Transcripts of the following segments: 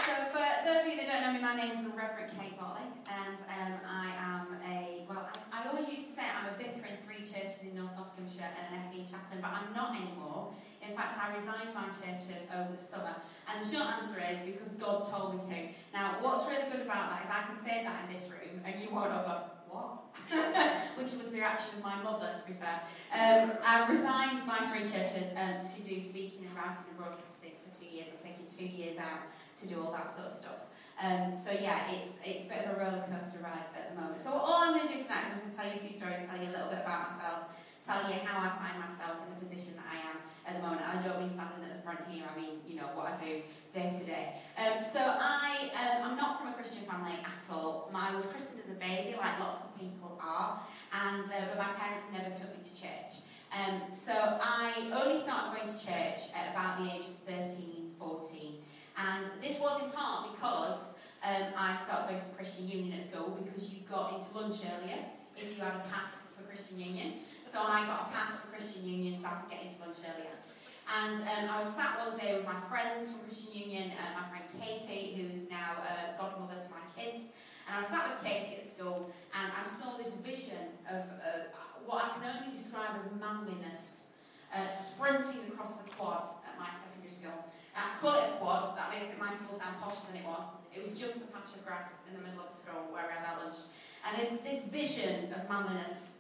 So for those of you that don't know me, my name is the Reverend Kate Bartley, and I am I always used to say I'm a vicar in 3 churches in North Nottinghamshire and an FE chaplain, but I'm not anymore. In fact, I resigned my churches over the summer, and the short answer is because God told me to. Now, what's really good about that is I can say that in this room, and you won't have gone, what? Which was the reaction of my mother, to be fair. I've resigned my 3 churches to do speaking and writing and broadcasting for 2 years. I'm taking 2 years out to do all that sort of stuff. So yeah, it's a bit of a roller coaster ride at the moment. So all I'm going to do tonight is I'm going to tell you a few stories, tell you a little bit about myself, tell you how I find myself in the position that I am at the moment. And I don't mean standing at the front here, I mean, you know, what I do day to day. So I'm not from a Christian family at all. I was christened as a baby, like lots of people are, and but my parents never took me to church. So I only started going to church at about the age of 13, 14. And this was in part because I started going to the Christian Union at school, because you got into lunch earlier if you had a pass for Christian Union. So I got a pass for Christian Union so I could get into lunch earlier. And I was sat one day with my friends from Christian Union, my friend Katie, who's now godmother to my kids. And I was sat with Katie at school, and I saw this vision of what I can only describe as manliness, sprinting across the quad at my secondary school. I call it a quad, that makes my school sound posher than it was. It was just a patch of grass in the middle of the school where we had our lunch. And this vision of manliness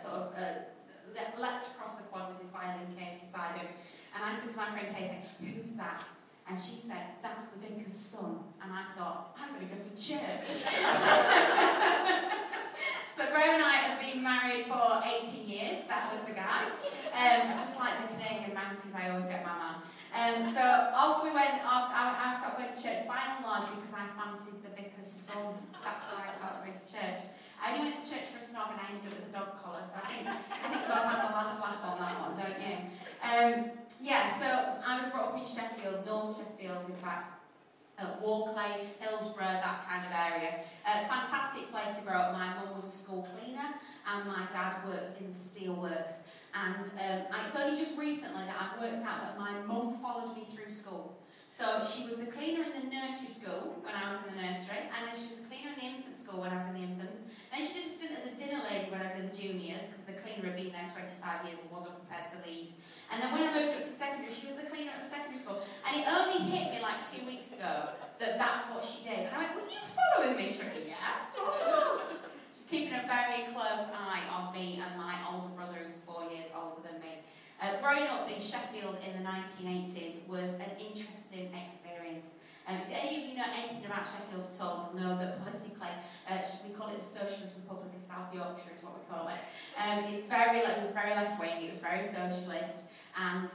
leapt across the quad with his violin case beside him. And I said to my friend Katie, "Who's that?" And she said, "That's the vicar's son." And I thought, I'm going to go to church. So Graham and I have been married for 18 years. That was the guy. Just like the Canadian Mounties, I always get my man. So off we went. I started going to church by and large because I fancied the vicar's son. That's why I started going to church. I only went to church for a snog and I ended up with a dog collar. So I think God had the last laugh on that one, don't you? So I was brought up in Sheffield, North Sheffield, in fact. Walkley, Hillsborough, that kind of area. Fantastic place to grow up. My mum was a school cleaner and my dad worked in the steelworks. And it's only just recently that I've worked out that my mum followed me through school. So she was the cleaner in the nursery school when I was in the nursery, and then she was the cleaner in the infant school when I was in the infants. Then she did a stint as a dinner lady when I was in the juniors, because the cleaner had been there 25 years and wasn't prepared to leave. And then when I moved up to secondary, she was the cleaner at the secondary school. And it only hit me like 2 weeks ago that that's what she did. And I went, "Were you following me, Shirley?" "Yeah, of course I was." She's keeping a very close eye on me and my older brother, who's 4 years older than me. Growing up in Sheffield in the 1980s was an interesting experience. If any of you know anything about Sheffield at all, you'll know that politically, we call it the Socialist Republic of South Yorkshire, is what we call it. It was very left-wing, it was very socialist, and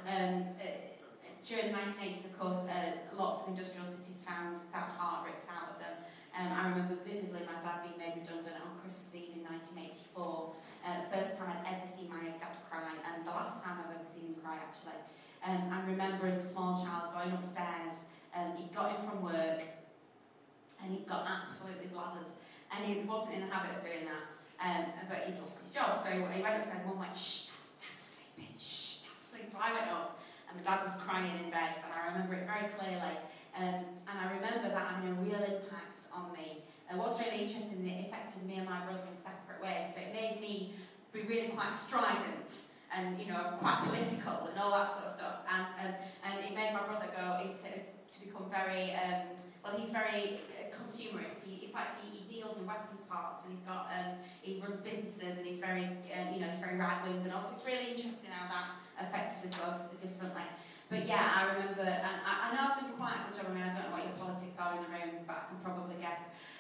during the 1980s, of course, lots of industrial cities found that heart ripped out of them. I remember vividly my dad being made redundant on Christmas Eve in 1984. The first time I'd ever seen my dad cry, and the last time I've ever seen him cry, actually. I remember as a small child going upstairs, he'd got in from work, and he'd got absolutely bladdered. And he wasn't in the habit of doing that, but he'd lost his job. So he went upstairs, and Mum went, "Shh, Dad's sleeping, shh, Dad's sleeping." So I went up, and my dad was crying in bed, and I remember it very clearly. And I remember that having a real impact on me. And what's really interesting is it affected me and my brother in separate ways. So it made me be really quite strident and, you know, quite political and all that sort of stuff. And it made my brother go into to become very, he's very consumerist. In fact, he deals in weapons parts, and he runs businesses, and he's very, he's very right-wing. And also it's really interesting how that affected us both differently. But yeah, I remember, and I know I've done quite a good job. I mean, I don't know what your politics are in the room, but I can probably guess.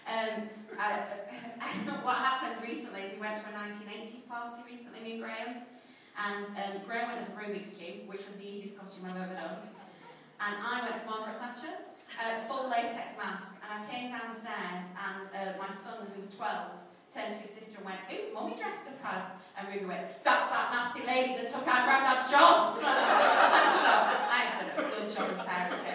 What happened recently, we went to a 1980s party recently, me and Graham. And Graham went as a Rubik's Cube, which was the easiest costume I've ever done. And I went as Margaret Thatcher, full latex mask. And I came down the stairs, and my son, who's 12, turned to his sister and went, "Who's Mummy dressed up as?" And Ruby went, "That's that nasty lady that took our granddad's job." So I've done a good job as parenting.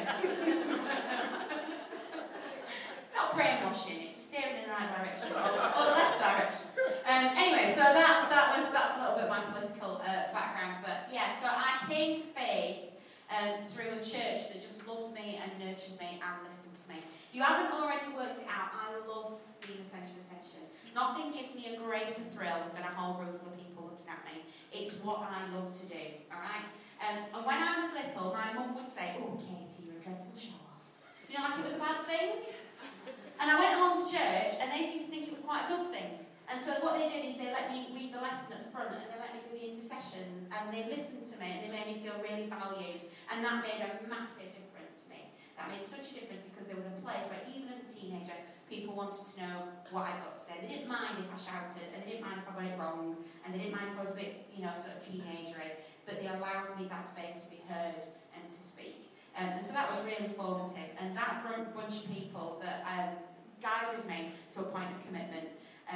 It's not brainwashing, it's steering in the right direction, or the left direction. Anyway, so that's a little bit of my political background. But yeah, so I came to faith through a church that just loved me and nurtured me and listen to me. If you haven't already worked it out, I love being the centre of attention. Nothing gives me a greater thrill than a whole room full of people looking at me. It's what I love to do, alright? And when I was little, my mum would say, "Oh, Katie, you're a dreadful show-off." You know, like it was a bad thing. And I went home to church, and they seemed to think it was quite a good thing. And so what they did is they let me read the lesson at the front, and they let me do the intercessions, and they listened to me, and they made me feel really valued. And that made a massive difference to me. That made such a difference because there was a place where even as a teenager, people wanted to know what I'd got to say. They didn't mind if I shouted, and they didn't mind if I got it wrong, and they didn't mind if I was a bit, you know, sort of teenagery, but they allowed me that space to be heard and to speak. And so that was really formative, and that bunch of people that guided me to a point of commitment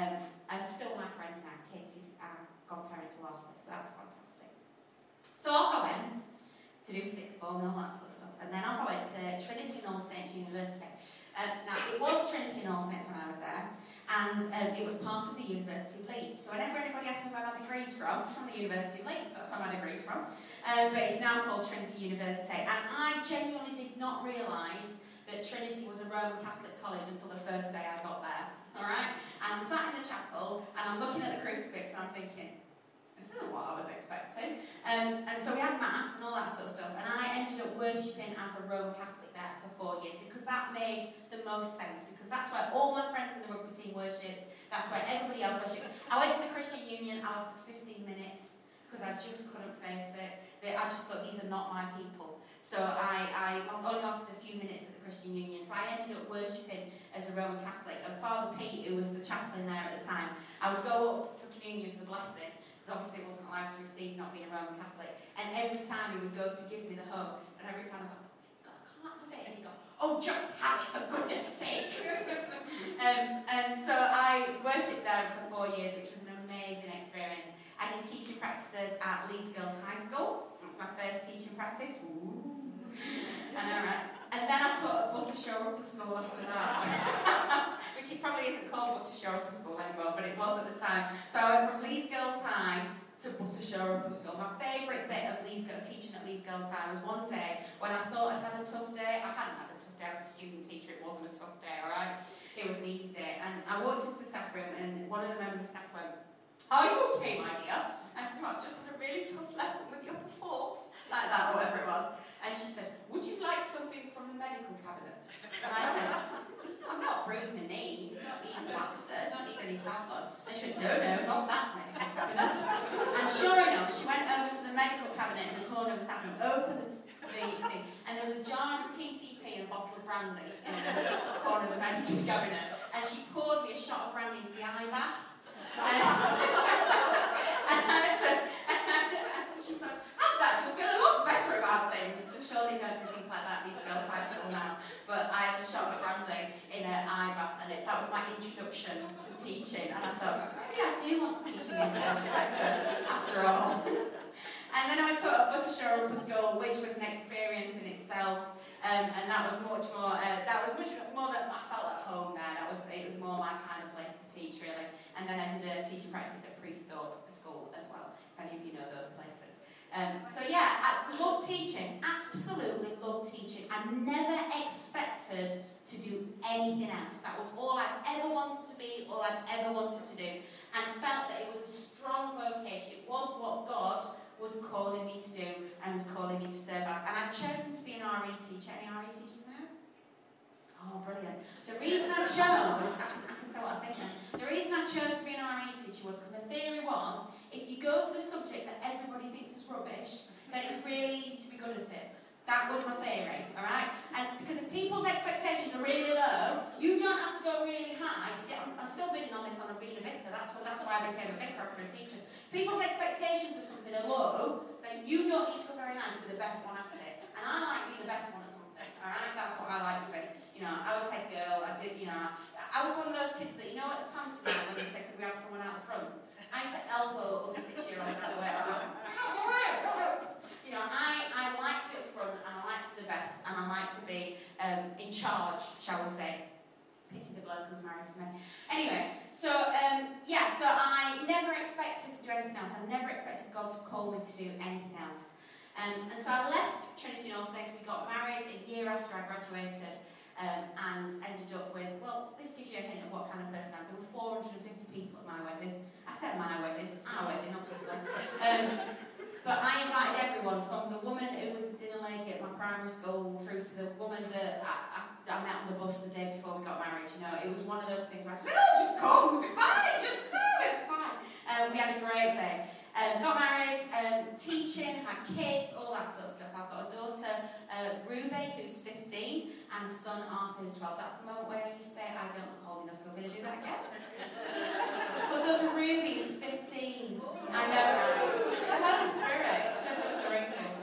are still my friends now. Katie's our godparent to Arthur, so that's fantastic. So off I went to do sixth form and all that sort of stuff, and then off I went to Trinity and All Saints University. Now, it was Trinity and All Saints when I was there, and it was part of the University of Leeds. So whenever anybody asks me where my degree's from, it's from the University of Leeds, that's where my degree's from. But it's now called Trinity University, and I genuinely did not realise that Trinity was a Roman Catholic college until the first day I got there, alright? And I'm sat in the chapel, and I'm looking at the crucifix, and I'm thinking, this isn't what I was expecting. And so we had Mass and all that sort of stuff, and I ended up worshipping as a Roman Catholic there for 4 years, because that made the most sense, because that's where all my friends in the rugby team worshipped, that's where everybody else worshipped. I went to the Christian Union, I lasted 15 minutes, because I just couldn't face it. I just thought, these are not my people. So I only lasted a few minutes at the Christian Union, so I ended up worshipping as a Roman Catholic. And Father Pete, who was the chaplain there at the time, I would go up for communion for the blessing, because obviously it wasn't allowed to receive not being a Roman Catholic. And every time he would go to give me the hugs, and every time I go, I can't have it, and he'd go, "Oh, just have it for goodness sake." And so I worshipped there for 4 years, which was an amazing experience. I did teaching practices at Leeds Girls High School. That's my first teaching practice. Ooh. I know, right? And then I taught at Buttershaw Upper School after that. Which it probably isn't called Buttershaw Upper School anymore, but it was at the time. So I went from Leeds Girls High to Buttershaw Upper School. My favourite bit of teaching at Leeds Girls High was one day when I thought I'd had a tough day. I hadn't had a tough day as a student teacher. It wasn't a tough day, alright? It was an easy day. And I walked into the staff room, and one of the members of staff went, "Are you okay, my dear?" I said, "I've just had a really tough lesson with the upper fourth." Like that, or whatever it was. And she said, "Would you like something from the medical cabinet?" And I said, "I've not bruised my knee, don't need plaster, don't need any saffron." And she went, no, not that medical cabinet." And sure enough, she went over to the medical cabinet in the corner of the staff room, opened the thing, and there was a jar of TCP and a bottle of brandy in the corner of the medical cabinet. And she poured me a shot of brandy into the eye bath. She said, "Have that, you'll feel a lot better about things." I'm sure they don't do things like that at Leeds Girls High School now. But I had a shot of brandy in an eye bath, and that was my introduction to teaching. And I thought, maybe I do want to teach in the academic sector after all. And then I taught at Buttershaw Upper School, which was an experience in itself. And that was much more that I felt at home there. It was more my kind of place to teach, really. And then I did a teaching practice at Priesthorpe School as well, if any of you know those places. So yeah, I love teaching, absolutely love teaching. I never expected to do anything else. That was all I ever wanted to be, all I ever wanted to do, and felt that it was a strong vocation. It was what God was calling me to do and was calling me to serve as. And I'd chosen to be an RE teacher. Any RE teachers in the house? Oh, brilliant. The reason I chose, I can say what I think now. The reason I chose to be an RE teacher was because my theory was, if you go for the subject that everybody thinks is rubbish, then it's really easy to be good at it. That was my theory, alright? And because if people's expectations are really low, you don't have to go really high. Yeah, I'm still bidding on this on being a vicar. That's why I became a vicar after a teacher. If people's expectations of something are low, then you don't need to go very high to be the best one at it. And I like being the best one at something, alright? That's what I like to be. You know, I was head girl, I was one of those kids that, you know at the panty now when they say, "Could we have someone out the front?" I used to elbow other 6-year-olds out of the way like that. You know, I like to be up front, and I like to be the best, and I like to be in charge, shall we say. Pity the bloke who's married to me. Anyway, so I never expected to do anything else. I never expected God to call me to do anything else. And so I left Trinity and All Saints. We got married a year after I graduated. and ended up with, well, this gives you a hint of what kind of person I am. There were 450 people at my wedding. I said my wedding, our wedding, obviously. But I invited everyone, from the woman who was the dinner lady at my primary school through to the woman that I met on the bus the day before we got married. You know, it was one of those things where I said, oh, just come, we'll be fine, just come, we'll be fine. We had a great day. Got married, teaching, had kids, all that sort of stuff. I've got a daughter, Ruby, who's 15, and a son, Arthur, who's 12. That's the moment where you say, I don't look old enough, so we're going to do that again. I've got a daughter, Ruby, who's 15. I know, right? It's the Holy Spirit. It's so good for the wrinkles.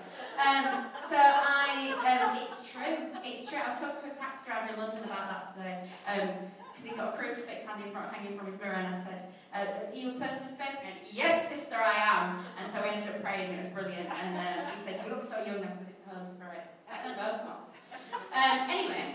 It's true. It's true. I was talking to a taxi driver in London about that today. Because he got a crucifix hanging from his mirror, and I said, are you a person of faith? And he went, yes, sister, I am. And so we ended up praying, and it was brilliant. And he said, you look so young. And I said, it's the Holy Spirit. They're both not. Anyway,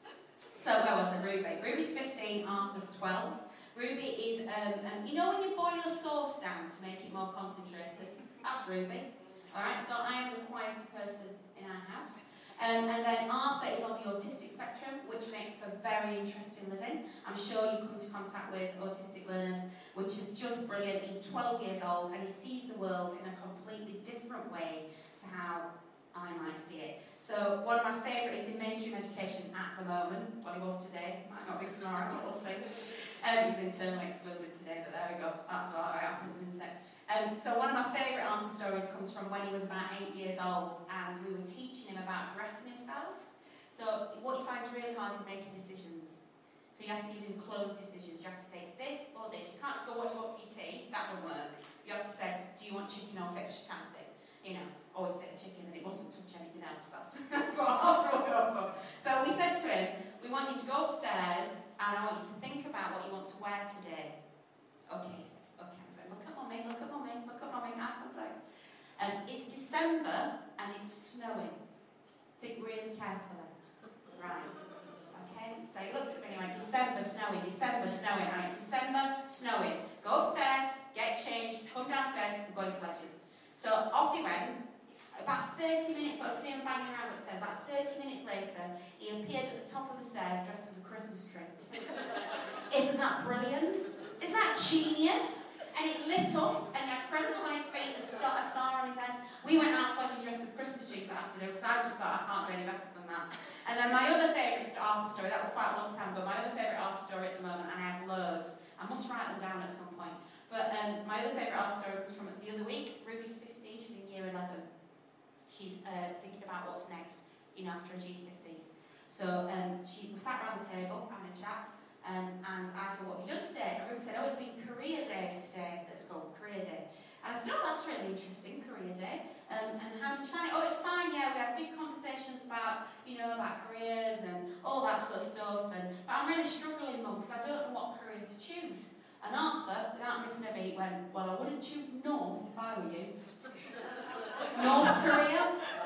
so where was it? Ruby. Ruby's 15, Arthur's 12. Ruby is, you know when you boil a sauce down to make it more concentrated? That's Ruby. Alright, so I am the quietest person in our house. And then Arthur is on the autistic spectrum, which makes for very interesting living. I'm sure you come into contact with autistic learners, which is just brilliant. He's 12 years old and he sees the world in a completely different way to how I might see it. So one of my favourite is in mainstream education at the moment. What he was today, might not be tomorrow, but we'll see. He's internally excluded today, but there we go. That's how it happens, isn't it? So one of my favourite Arthur stories comes from when he was about 8 years old, and we were teaching him about dressing himself. So what he finds really hard is making decisions. So you have to give him closed decisions. You have to say, it's this or this. You can't just go, what do you want for your tea? That won't work. You have to say, do you want chicken or fish, kind of thing. You know, always say the chicken and it mustn't touch anything else. That's what Arthur will go for. So we said to him, we want you to go upstairs and I want you to think about what you want to wear today. Okay, he said, okay, look at mummy, eye contact. It's December and it's snowing. Think really carefully. Right. Okay, so he looked at me and he went, December, snowing. Right, December, snowing. Go upstairs, get changed, come downstairs, we're going sledging. So off he went. About 30 minutes later, him banging around upstairs, about 30 minutes later, he appeared at the top of the stairs dressed as a Christmas tree. Isn't that brilliant? Isn't that genius? And it lit up, and he had presents on his feet, a star on his head. We went out sledging dressed as Christmas trees that afternoon, because I just thought I can't do any better than that. And then my other favourite Arthur story, that was quite a long time ago, my other favourite Arthur story at the moment, and I have loads. I must write them down at some point. But my other favourite Arthur story comes from the other week. Ruby's 15, she's in year 11. She's thinking about what's next, you know, after her GCSEs. So we sat around the table having a chat, and I said, what have you done today? And Ruby said, oh, it's been career day today at school, career day. And I said, oh, that's really interesting, career day. And how did you find it? Oh, it's fine, yeah, we had big conversations about, you know, about careers and all that sort of stuff. But I'm really struggling, Mum, because I don't know what career to choose. And Arthur, without missing a beat, went, well, I wouldn't choose North if I were you. North Korea?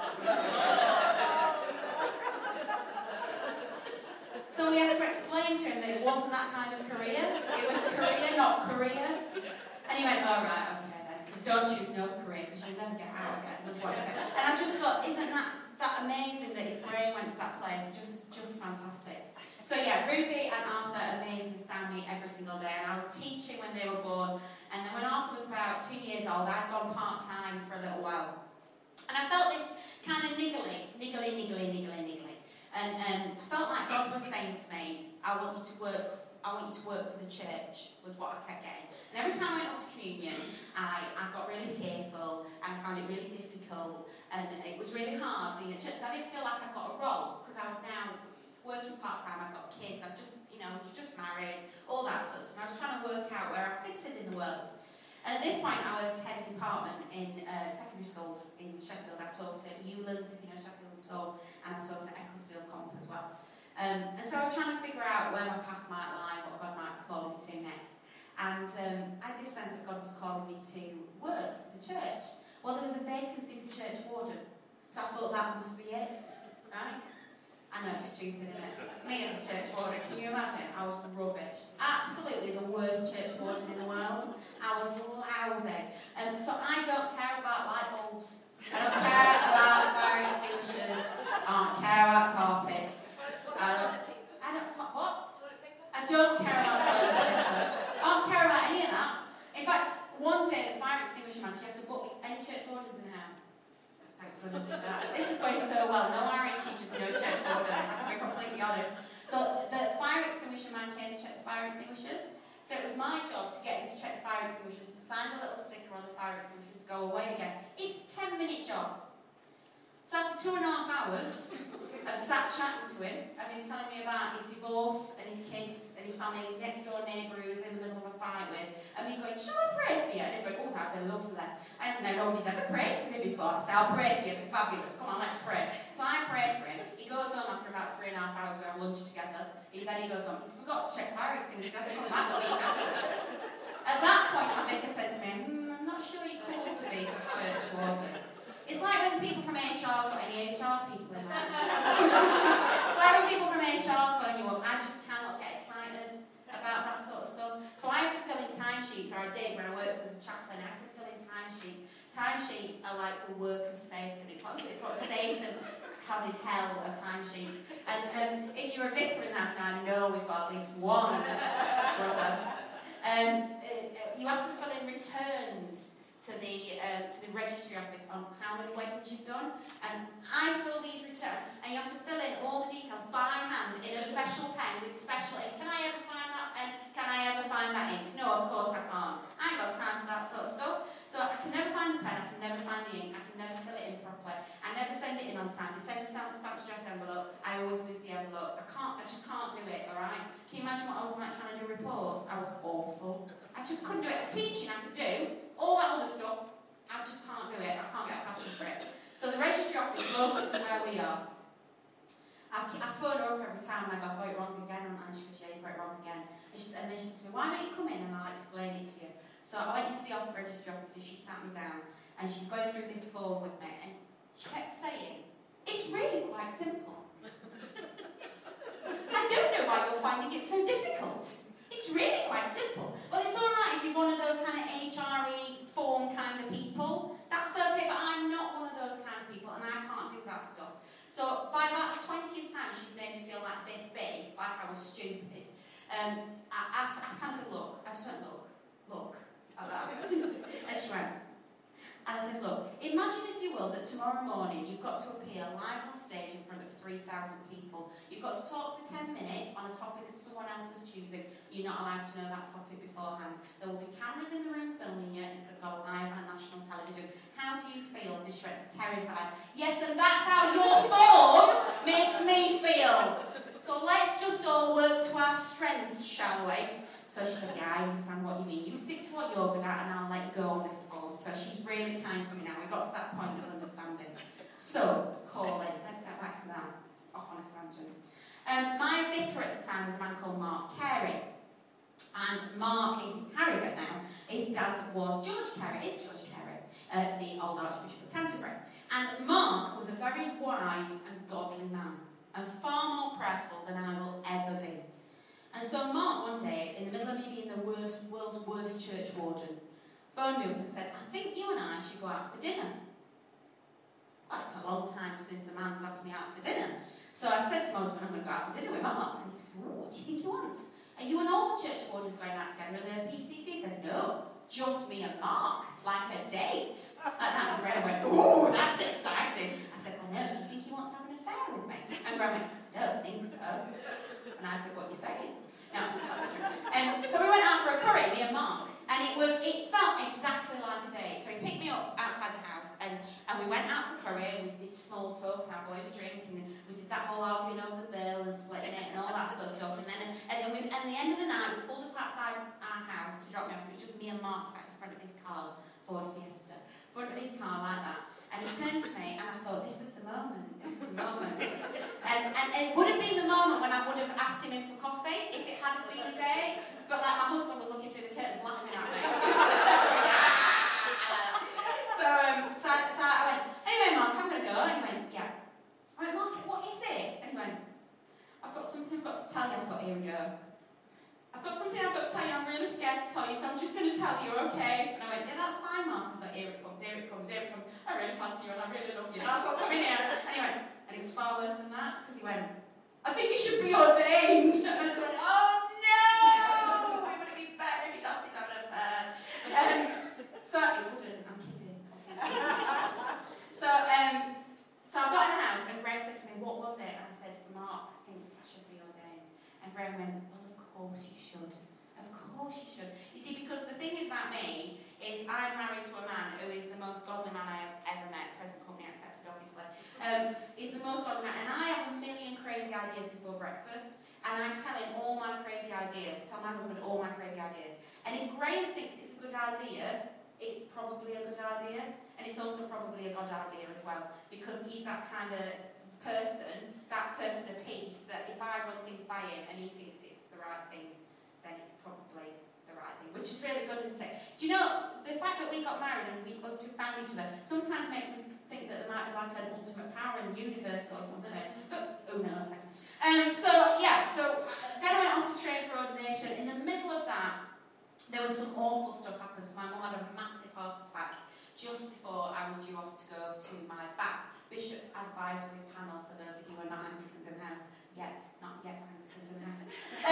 So we had to explain to him that it wasn't that kind of career. It was Korea, not Korea. And he went, oh, right, okay then. Because don't choose North Korea, because you'll never get out again. That's what he said. And I just thought, isn't that amazing that his brain went to that place? Just fantastic. So yeah, Ruby and Arthur amazingly stand me every single day. And I was teaching when they were born. And then when Arthur was about 2 years old, I'd gone part-time for a little while. And I felt this kind of niggly. And I felt like God was saying to me, I want you to work for the church, was what I kept getting. And every time I went up to communion, I got really tearful, and I found it really difficult, and it was really hard being at church. I didn't feel like I got a role, because I was now working part-time, I've got kids, I've just married, all that sort of stuff. I was trying to work out where I fitted in the world. And at this point, I was head of department in secondary schools in Sheffield. I taught at Ewland, if you know Sheffield at all, and I taught at Ecclesfield Comp as well. And so I was trying to figure out where my path might lie, what God might be calling me to next. And I had this sense that God was calling me to work for the church. Well, there was a vacancy for church warden, so I thought that must be it, right? I know it's stupid, isn't it? Me as a church warden, can you imagine? I was rubbish. Absolutely the worst church warden in the world. I was lousy. So I don't care about light bulbs. I don't care about fire extinguishers. I don't care about carpets. I don't I don't care about toilet paper. I don't care about any of that. In fact, one day the fire extinguisher man, you have to book any church wardens in the house. Thank goodness for that. This is going so well. No RE teachers, no church wardens. I can be completely honest. So the fire extinguisher man came to check the fire extinguishers. So it was my job to get him to check the fire extinguishers, to sign the little sticker on the fire extinguisher to go away again. It's a 10-minute job. So after 2.5 hours of sat chatting to him, I've been telling me about his divorce and his kids and his family, his next door neighbour who he was in the middle of a fight with, and me going, shall I pray for you? And he'd go, oh, that'd be lovely. And now nobody's ever prayed for me before. I said, I'll pray for you, it'll be fabulous. Come on, let's pray. So I prayed for him. He goes home after about 3.5 hours, we have lunch together. Then he goes home. He's forgot to check fire extinguishers. He hasn't come back a week after. At that point, my vicar said to me, I'm not sure you're called to be a church warden. It's like when people from HR got any HR people in there. It's like when people from HR phone you up. I just cannot get excited about that sort of stuff. So I have to fill in timesheets, or I did when I worked as a chaplain. I had to fill in timesheets. Timesheets are like the work of Satan. It's what Satan has in hell are timesheets. And if you're a vicar in that, now I know we've got at least one brother. You have to fill in returns to the registry office on how many weddings you've done, and I fill these returns, and you have to fill in all the details by hand in a special pen with special ink. Can I ever find that pen? Can I ever find that ink? No, of course I can't. I ain't got time for that sort of stuff. So I can never find the pen, I can never find the ink, I can never fill it in properly. I never send it in on time. They send a stamped addressed envelope, I always lose the envelope. I just can't do it, alright? Can you imagine what I was like trying to do reports? I was awful. I just couldn't do it. Teaching I could do. All that other stuff, I just can't do it. I can't get a passion for it. So the registry office local to where we are. I phone her up every time and I go, I got it wrong again. And she goes, yeah, you got it wrong again. And then she said to me, why don't you come in and I'll explain it to you. So I went into the registry office and she sat me down and she's going through this form with me and she kept saying, it's really quite simple. I don't know why you're finding it so difficult. It's really quite simple. Well, it's all right if you're one of those kind of HRE form kind of people. That's okay, but I'm not one of those kind of people, and I can't do that stuff. So by about the 20th time, she made me feel like this big, like I was stupid. I kind of said, look. I just went, look. And she went, and I said, look, imagine if you will that tomorrow morning you've got to appear live on stage in front of 3,000 people. You've got to talk for 10 minutes on a topic of someone else's choosing. You're not allowed to know that topic beforehand. There will be cameras in the room filming you, and it's going to go live on national television. How do you feel? And she went, terrified. Yes, and that's how your form makes me feel. So let's just all work to our strengths, shall we? So she said, yeah, I understand what you mean. You stick to what you're good at and I'll let you go on this form. So she's really kind to me now. We got to that point of understanding. So, calling. Let's get back to that. Off on a tangent. My vicar at the time was a man called Mark Carey. And Mark is in Harrogate now. His dad was George Carey, the old Archbishop of Canterbury. And Mark was a very wise and godly man, and far more prayerful than I will ever be. And so Mark one day, in the middle of me being the world's worst church warden, phoned me up and said, I think you and I should go out for dinner. That's a long time since a man's asked me out for dinner. So I said to my husband, I'm going to go out for dinner with Mark. And he said, well, what do you think he wants? Are you and all the church wardens going out together? And the PCC said, no, just me and Mark, like a date. Like that. And Graham went, ooh, that's exciting. I said, well, no, do you think he wants to have an affair with me? And Graham went, don't think so. And I said, what are you saying? No, that's not true. So we went out for a curry, me and Mark, and it felt exactly like a date. So he picked me up outside the house, and we went out for curry, and we did small talk, and I bought him a drink, and we did that whole arguing over the bill and splitting it and all that sort of stuff. And then at the end of the night, we pulled up outside our house to drop me off. It was just me and Mark sat in front of his car, Ford Fiesta, in front of his car like that. And he turned to me, and I thought, this is the moment. And it would have been the moment when I would have asked him in for coffee, if it hadn't been a date. But like, my husband was looking through the curtains, laughing at me. So I went, anyway, Mark, I'm going to go. And he went, yeah. I went, Mark, what is it? And he went, I've got something I've got to tell you. I thought, here we go. I've got something I've got to tell you, I'm really scared to tell you, so I'm just going to tell you, okay? And I went, yeah, that's fine, Mark. I thought, here it comes. I really fancy you and I really love you. That's what's coming here. And he went, and it was far worse than that, because he went, I think you should be ordained. And I just went, oh no! And Graham went, well, of course you should. Of course you should. You see, because the thing is about me is I'm married to a man who is the most godly man I have ever met, present company accepted, obviously. He's the most godly man. And I have a million crazy ideas before breakfast. And I tell him all my crazy ideas. I tell my husband all my crazy ideas. And if Graham thinks it's a good idea, it's probably a good idea. And it's also probably a God idea as well. Because he's that kind of person of peace, that if I run things by him and he thinks it's the right thing, then it's probably the right thing. Which is really good, isn't it? Do you know, the fact that we got married and us two found each other sometimes makes me think that there might be like an ultimate power in the universe or something. But who knows? So then I went off to train for ordination. In the middle of that, there was some awful stuff happened. So my mum had a massive heart attack just before I was due off to go to my BAP, Bishop's Advisory Panel, for those of you who are not Anglicans in the house. Not yet Anglicans in the house.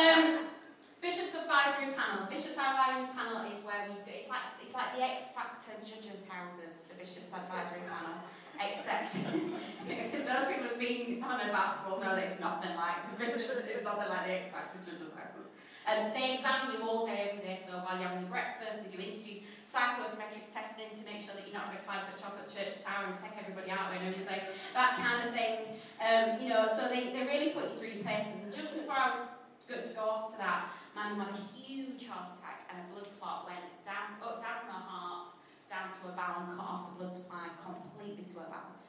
Bishop's Advisory Panel. Bishop's Advisory Panel is where it's like the X Factor judges' houses, the Bishop's Advisory Panel. Except those people who've been on a BAP will know that it's nothing like it's nothing like the X Factor judges' houses. They examine you all day, every day, so while you're having your breakfast, they do interviews, psychometric testing to make sure that you're not going to climb to the top of the church tower and take everybody out with them, like that kind of thing. So they really put you through your paces. And just before I was good to go off to that, my mum had a huge heart attack and a blood clot went down from her heart, down to her bowel and cut off the blood supply completely to her bowel.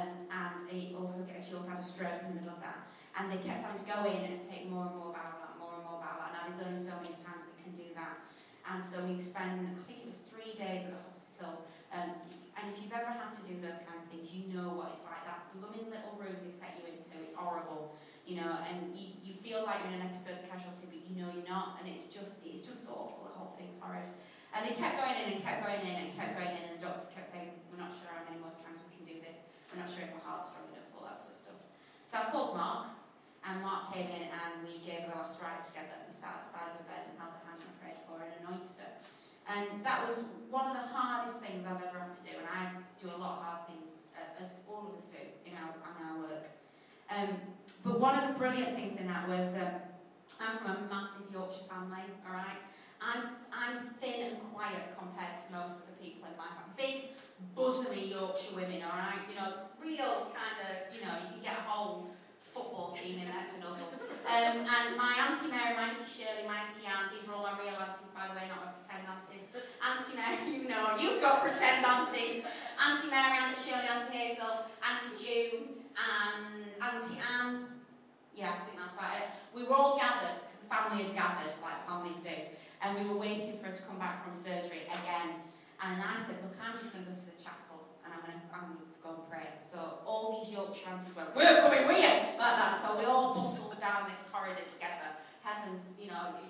She also had a stroke in the middle of that. And they kept having to go in and take more and more bowel out. Now there's only so many times they can do that. And so we spent, I think it was 3 days at the hospital. And if you've ever had to do those kind of things, you know what it's like. That blooming little room they take you into, it's horrible. And you feel like you're in an episode of Casualty, but you know you're not. And it's just awful. The whole thing's horrid. And they kept going in and kept going in and kept going in, and the doctors kept saying, we're not sure how many more times we can do this. We're not sure if our heart's strong enough, all that sort of stuff. So I called Mark, and Mark came in and we gave her the last rites together. We sat at the side of her bed and held her hand and prayed for her and anointed her. And that was one of the hardest things I've ever had to do, and I do a lot of hard things, as all of us do in our work. But one of the brilliant things in that was, I'm from a massive Yorkshire family, alright? I'm thin and quiet compared to most of the people in my family. Big, bosomy Yorkshire women, alright? Real kind of, you can get a whole football team in there to nuzzle. And my Auntie Mary, my Auntie Shirley, my Auntie Anne, these are all my real aunties, by the way, not my pretend aunties. Auntie Mary, you've got pretend aunties. Auntie Mary, Auntie Shirley, Auntie Hazel, Auntie June, and Auntie Anne. Yeah, I think that's about it. We were all gathered, because the family had gathered, like families do. And we were waiting for her to come back from surgery again. And I said, look, I'm just going to go to the chapel, and I'm going to go and pray. So all these Yorkshire aunties went, we're coming with you! Like that. So we all bustled down this corridor together. Heavens,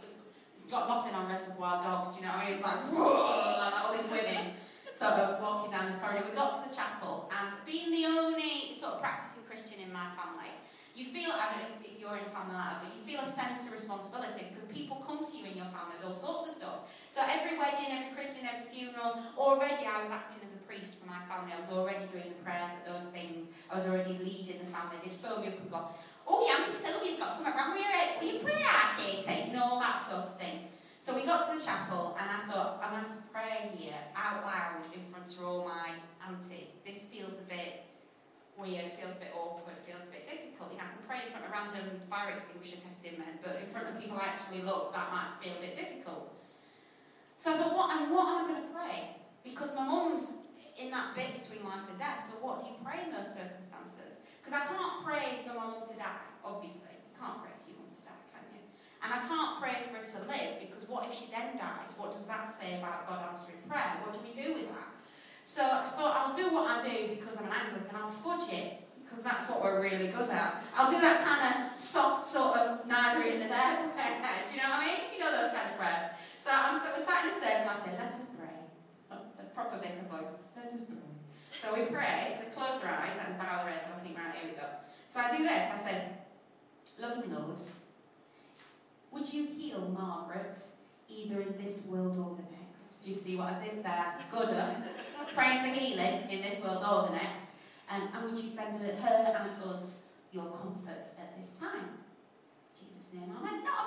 it's got nothing on Reservoir Dogs, do you know what I mean? It's like, whoa, like all these women sort of walking down this corridor. We got to the chapel, and being the only sort of practicing Christian in my family, you feel, I don't know if you're in a family like that, but you feel a sense of responsibility because people come to you in your family with all sorts of stuff. So every wedding, every christening, every funeral, already I was acting as a priest for my family. I was already doing the prayers at those things. I was already leading the family. They'd phone me up and go, oh, your Auntie Sylvia's got something wrong with your head. Will you pray out, Katie? All that sort of thing. So we got to the chapel, and I thought, I'm going to have to pray here out loud in front of all my aunties. This feels a bit weird, feels a bit awkward, feels a bit difficult. I can pray in front of random fire extinguisher testing men, but in front of people I actually love, that might feel a bit difficult. So I thought, what am I going to pray? Because my mum's in that bit between life and death, so what do you pray in those circumstances? Because I can't pray for my mum to die, obviously. You can't pray for your mum to die, can you? And I can't pray for her to live, because what if she then dies? What does that say about God answering prayer? What do we do with that? So I thought, I'll do what I do because I'm an Anglican. I'll fudge it, because that's what we're really good at. I'll do that kind of soft sort of neither here nor there prayer. Do you know what I mean? You know those kind of prayers. So we're sat in a circle, and I said, let us pray. A proper vicar voice. Let us pray. So we pray, so they close their eyes and bow their heads, and I think, right, here we go. So I do this. I said, loving Lord, would you heal Margaret either in this world or the next? Do you see what I did there? Good. Praying for healing in this world or the next. And would you send her and us your comfort at this time? In Jesus' name, amen. No,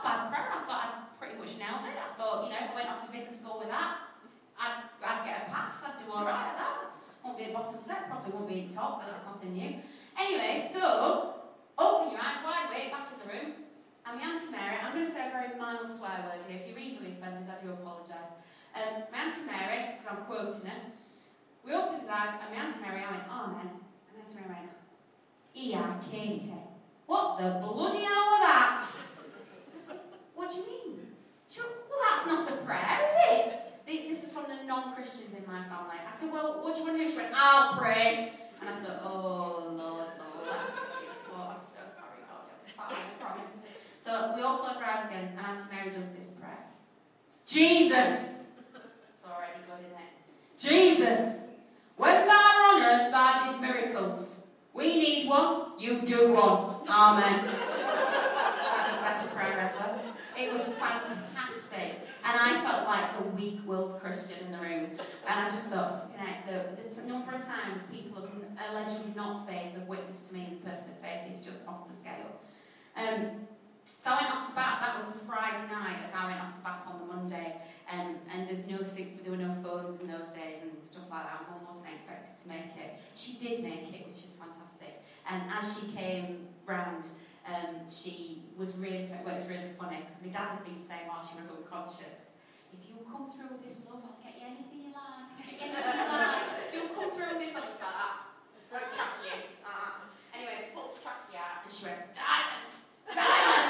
before, but that's nothing new. Anyway, so, open your eyes wide awake, back in the room. And my Auntie Mary, I'm going to say a very mild swear word here. If you're easily offended, I do apologise. My Auntie Mary, because I'm quoting her, we opened his eyes, and my Auntie Mary, I went, amen. And my Auntie Mary went, yeah, Katie. What the bloody hell was that? I said, what do you mean? She went, well, that's not a prayer, is it? This is from the non-Christians in my family. I said, well, what do you want to do? She went, I'll pray. And I thought, oh, Lord, bless you. Oh, I'm so sorry, God, you're fine, I promise. So we all close our eyes again, and Auntie Mary does this prayer. Jesus! It's already good, isn't it? Jesus! When thou were on earth, thou did miracles. We need one, you do one. Amen. That's the best prayer ever. It was fantastic. And I felt like the weak-willed Christian in the room. And I just thought, the number of times people have allegedly not faith have witnessed to me as a person of faith is just off the scale. So I went off to BAP. That was the Friday night as I went off to BAP on the Monday. And there were no phones in those days and stuff like that. Mum wasn't expected to make it. She did make it, which is fantastic. And as she came round, she was really, well, it was really funny because my dad had been saying while she was unconscious, if you'll come through with this, love, I'll get you anything you like. I'll get you anything you like. If you'll come through with this, love, she's like that. Won't track you. Anyway, they pulled the trachea out and she went, diamond! Diamond!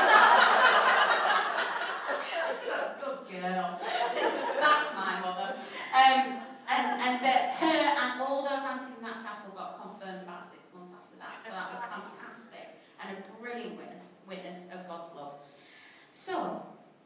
Good girl. That's my mother. And that her and all those aunties in that chapel got confirmed about 6 months after that. So that was fantastic. And a brilliant witness of God's love. So,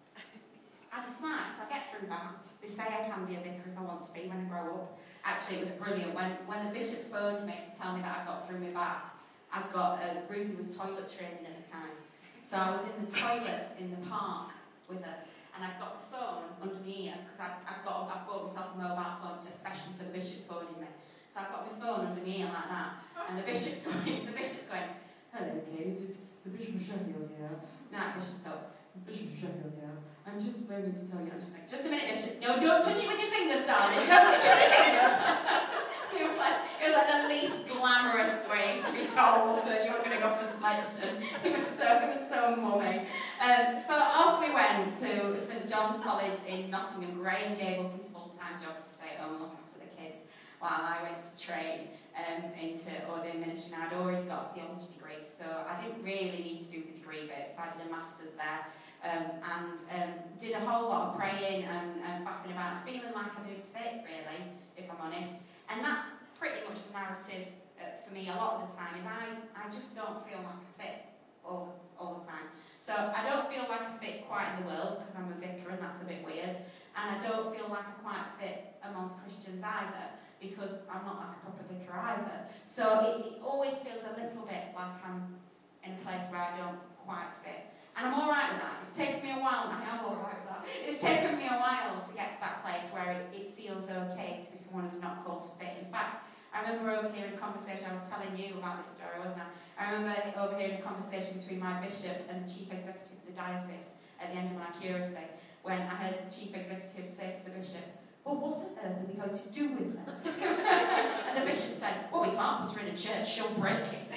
I decide, so I get through that. They say I can be a vicar if I want to be when I grow up. Actually, it was brilliant. When the bishop phoned me to tell me that I got through my BAP, Ruby was toilet training at the time. So I was in the toilets in the park with her. And I've got my phone under my ear, because I've bought myself a mobile phone, especially for the bishop phoning me. So I've got my phone under my ear like that. And the bishop's going, hello, Kate, it's the Bishop of Sheffield here. No, Bishop's told, Bishop of Sheffield here. I'm just phoning to tell you. I'm just like, just a minute, Bishop. No, don't touch it with your fingers, darling. Don't touch it with your fingers. It was like the least glamorous way to be told that you were going to go for selection. It was so mummy. So off we went to St John's College in Nottingham. Graham gave up his full-time job to stay at home and look after the kids, while I went to train into ordained ministry. Now, I'd already got a theology degree, so I didn't really need to do the degree bit, so I did a master's there. And did a whole lot of praying and faffing about, feeling like I didn't fit, really, if I'm honest. And that's pretty much the narrative for me a lot of the time, is I just don't feel like I fit all the time. So I don't feel like I fit quite in the world, because I'm a vicar and that's a bit weird. And I don't feel like I quite fit amongst Christians either, because I'm not like a proper vicar either. So it always feels a little bit like I'm in a place where I don't quite fit. And I'm alright with that. It's taken me a while, and I am alright with that. It's taken me a while to get to that place where it feels okay to be someone who's not called to fit. In fact, I remember overhearing a conversation, I was telling you about this story, wasn't I? I remember overhearing a conversation between my bishop and the chief executive of the diocese at the end of my curacy, when I heard the chief executive say to the bishop, well, what on earth are we going to do with them? And the bishop said, well, we can't put her in a church, she'll break it.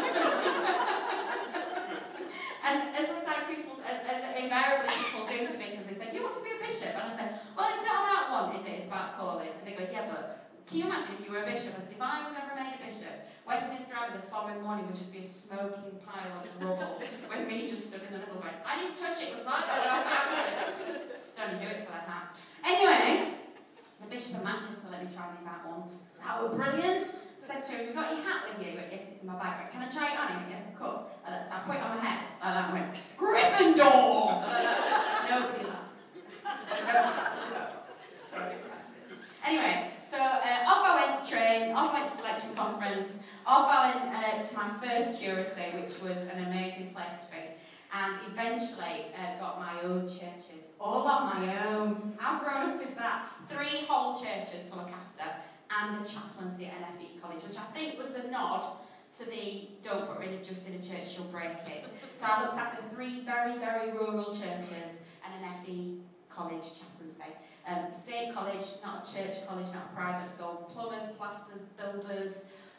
And sometimes as invariably people do to me, because they say, do you want to be a bishop? And I said, well, it's not about one, is it? It's about calling. And they go, yeah, but can you imagine if you were a bishop? I said, if I was ever made a bishop, Westminster Abbey the following morning would just be a smoking pile of rubble with me just stood in the middle going, I didn't touch it, it was like that when I found it. Don't do it for that hat. Anyway, the Bishop of Manchester let me try these out once. That were brilliant. Said to him, you've got your hat with you? But yes, it's in my bag. Can I try it on him? Yes, of course. So I put it on my head. And I went, Gryffindor! Nobody laughed. So depressing. Anyway, so off I went to train, off I went to selection conference, off I went to my first curacy, which was an amazing place to be. And eventually got my own churches, all on my own. How grown up is that? 3 whole churches to look after, and the chaplaincy at NFE College, which I think was the nod to the don't put her in just in a church, she'll break it. So I looked after 3 very, very rural churches and an FE College chaplaincy. State college, not a church college, not a private school. Plumbers, plasters, builders,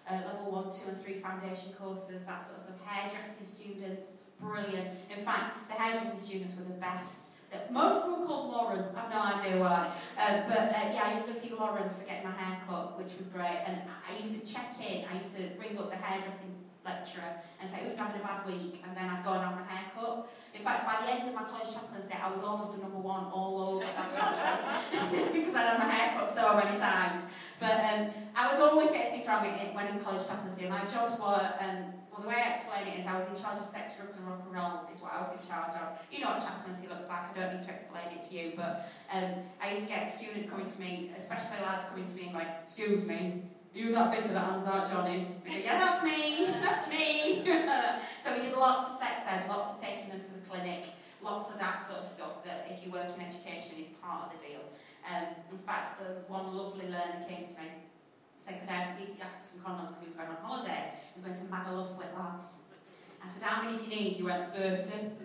level 1, 2 and 3 foundation courses, that sort of stuff. Hairdressing students, brilliant. In fact, the hairdressing students were the best. Most of them were called Lauren, I've no idea why. Yeah, I used to go see Lauren for getting my hair cut, which was great. And I used to check in, I used to ring up the hairdressing lecturer and say who's having a bad week, and then I'd go and have my hair cut. In fact, by the end of my college chaplaincy, I was almost a number 1 all over that country because I'd had my hair cut so many times. But I was always getting things wrong when in college chaplaincy. My jobs were, well, the way I explain it is I was in charge of sex, drugs and rock and roll is what I was in charge of. You know what chaplaincy looks like, I don't need to explain it to you, but I used to get students coming to me, especially lads coming to me and going, excuse me, you that vicar that hands out Johnny's? Yeah, that's me, that's me. So we did lots of sex ed, lots of taking them to the clinic, lots of that sort of stuff that if you work in education is part of the deal. In fact, one lovely learner came to me, said, could I ask for some condoms because he was going on holiday. He was going to Magaluf with lads. I said, how many do you need? He went, 30.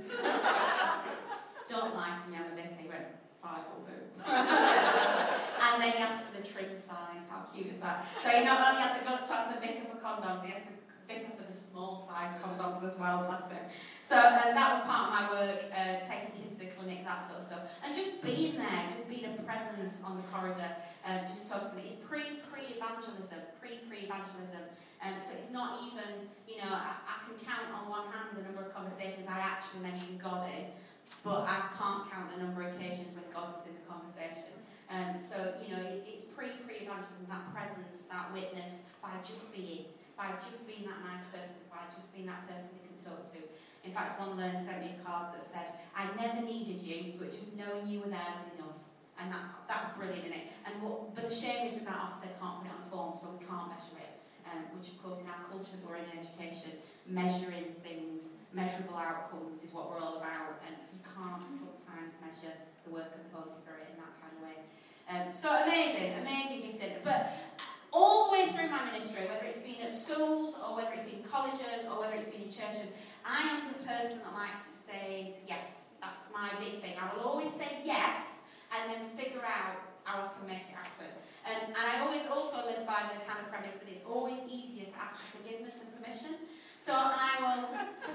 Don't lie to me, I'm a vicar. He went, 5 will do. And then he asked for the trim size. How cute is that? So he not only had the guts to ask the vicar for condoms, he asked the vicar for the small size condoms as well, bless him. So that was part of my work, taking kids to the clinic, that sort of stuff. And just being there, just being a presence on the corridor, just talking to me. It's pre-evangelism. So it's not even, you know, I can count on one hand the number of conversations I actually mentioned God in, but I can't count the number of occasions when God was in the conversation. So, you know, it's pre-evangelism, that presence, that witness, by just being that nice person, by just being that person you can talk to. In fact, one learner sent me a card that said, I never needed you, but just knowing you were there was enough. And that's brilliant, isn't it? But the shame is with that Ofsted can't put it on a form, so we can't measure it. Which, of course, in our culture, we're in education, measuring things, measurable outcomes is what we're all about, and you can't sometimes measure the work of the Holy Spirit in that kind of way. So amazing gifting. But all the way through my ministry, whether it's been at schools, or whether it's been colleges, or whether it's been in churches, I am the person that likes to say yes. That's my big thing. I will always say yes, and then figure out how I can make it happen. And I always also live by the kind of premise that it's always easier to ask for forgiveness than permission. So I'll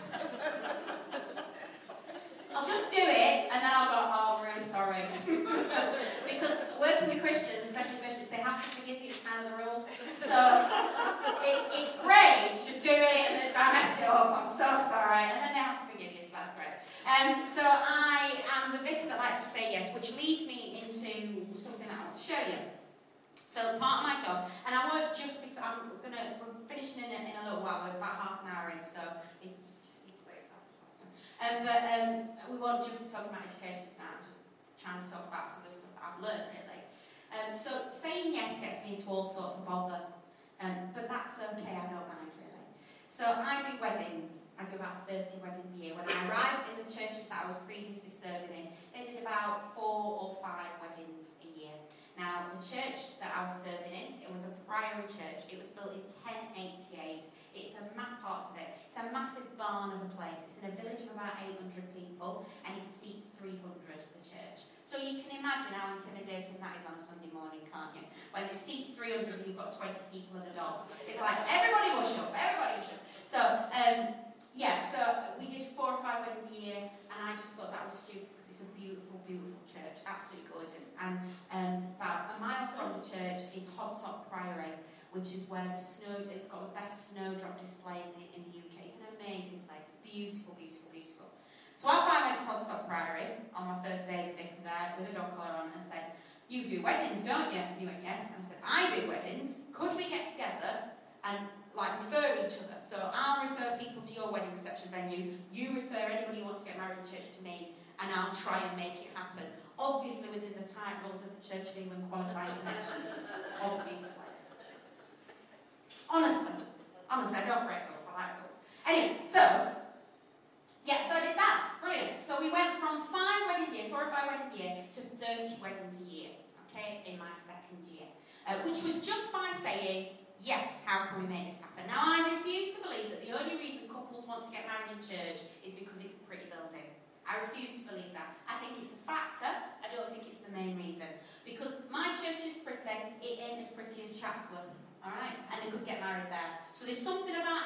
just do it, and then I'll go, oh, I'm really sorry. Because working with Christians, especially Christians, they have to forgive you, it's kind of the rules. So it's great to just do it, and then it's I messed it up, I'm so sorry, and then they have to forgive you, so that's great. So I am the vicar that likes to say yes, which leads me into something that I want to show you. So part of my job, and I won't just be, we're finishing in a little while, we're about half an hour in, so it just needs to wait, so that's fine. But we won't just be talking about education tonight, I'm just trying to talk about some of the stuff that I've learned, really. So saying yes gets me into all sorts of bother, but that's okay, I don't mind, really. So I do weddings. I do about 30 weddings a year. When I arrived in the churches that I was previously serving in, they did about 4 or 5 weddings a year. Now, the church that I was serving in, it was a priory church. It was built in 1088. It's a mass parts of it. It's a massive barn of a place. It's in a village of about 800 people, and it seats 300, the church. So you can imagine how intimidating that is on a Sunday morning, can't you? When it seats 300 and you've got 20 people and a dog. It's like, everybody will show up, everybody will show up. So, so we did 4 or 5 weddings a year, and I just thought that was stupid because it's a beautiful, beautiful church, absolutely gorgeous. And about a mile from the church is Hodsock Priory, which is where it's got the best snowdrop display in the UK. It's an amazing place, it's beautiful, beautiful, beautiful. So I went to Hodsock Priory on my first day as a vicar there with a dog collar on and said, you do weddings, don't you? And he went, yes. And I said, I do weddings. Could we get together and refer each other? So I'll refer people to your wedding reception venue. You refer anybody who wants to get married in church to me, and I'll try and make it happen. Obviously within the tight rules of the Church of England qualifying connections. Obviously. Honestly, I don't break rules. I like rules. Anyway, so I did that. Brilliant. So we went from 4 or 5 weddings a year, to 30 weddings a year, okay, in my second year. Which was just by saying, yes, how can we make this happen? Now, I refuse to believe that the only reason couples want to get married in church is because it's a pretty building. I refuse to believe that. I think it's a factor. I don't think it's the main reason. Because my church is pretty, it ain't as pretty as Chatsworth, alright? And they could get married there. So there's something about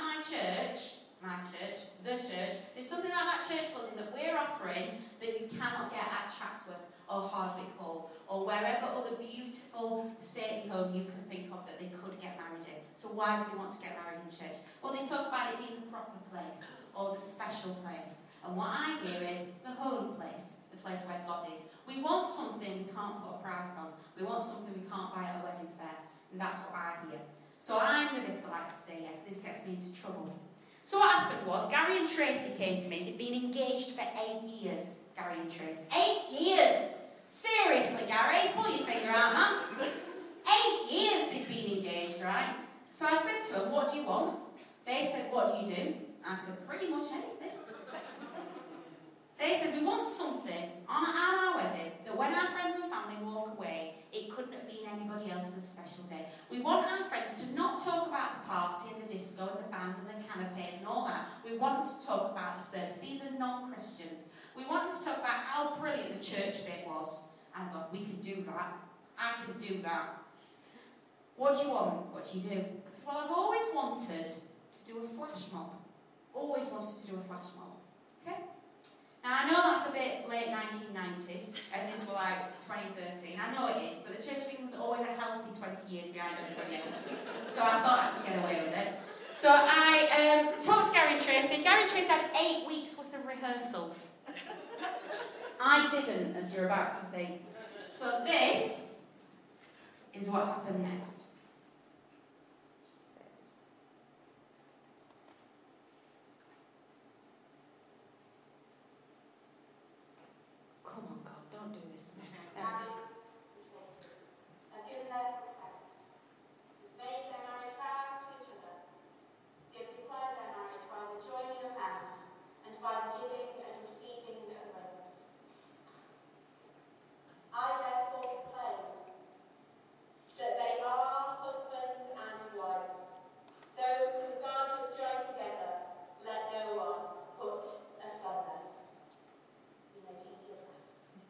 the church, there's something about that church building that we're offering that you cannot get at Chatsworth or Hardwick Hall or wherever other beautiful stately home you can think of that they could get married in. So why do they want to get married in church? Well, they talk about it being the proper place or the special place. And what I hear is the holy place, the place where God is. We want something we can't put a price on. We want something we can't buy at a wedding fair. And that's what I hear. So I'm the vicar who likes to say yes. This gets me into trouble. So what happened was, Gary and Tracy came to me. They'd been engaged for 8 years, Gary and Tracy. 8 years! Seriously, Gary, pull your finger out, man. 8 years they'd been engaged, right? So I said to them, what do you want? They said, what do you do? I said, pretty much anything. They said, we want something on our wedding that when our friends and family walk away, it couldn't have been anybody else's special day. We want our friends to not talk about the party and the disco and the band and the canapes and all that. We want them to talk about the service. These are non-Christians. We want them to talk about how brilliant the church bit was. And I thought, we can do that. I can do that. What do you want? What do you do? I said, well, I've always wanted to do a flash mob. Always wanted to do a flash mob. Okay? Now, I know that's a bit late 1990s, and this was like 2013. I know it is, but the Church of England's always a healthy 20 years behind everybody else. So I thought I could get away with it. So I talked to Gary and Tracy. Gary and Tracy had 8 weeks worth of rehearsals. I didn't, as you're about to see. So this is what happened next. Come on, God, don't do this to me. Have given their consent. Made their marriage vows to each other. They have declared their marriage by the joining of hands and by the giving and receiving of rings. I therefore proclaim that they are husband and wife. Those whom God has joined together, let no one put asunder. You may kiss your bride.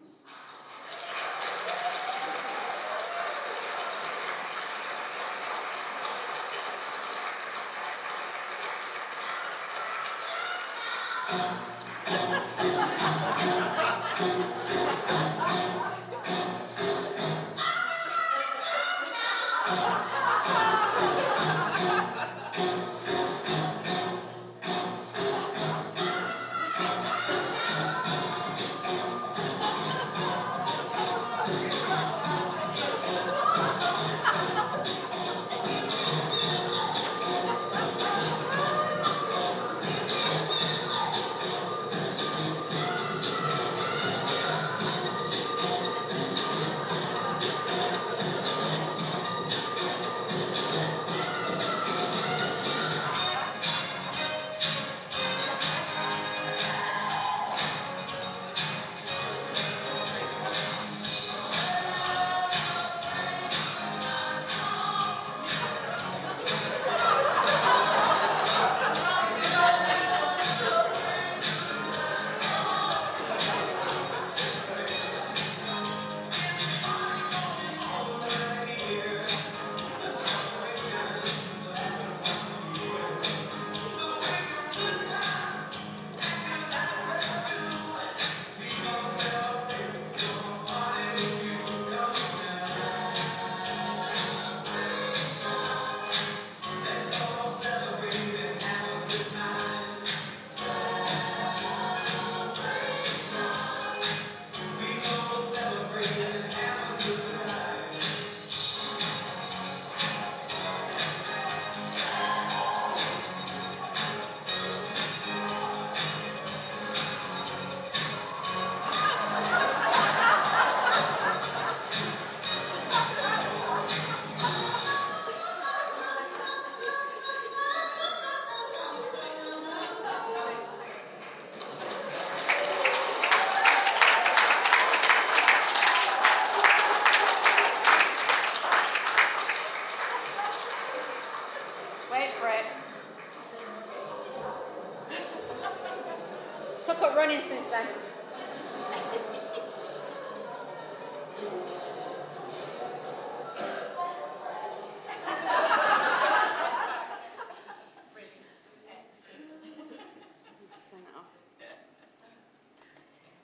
Took up running since then.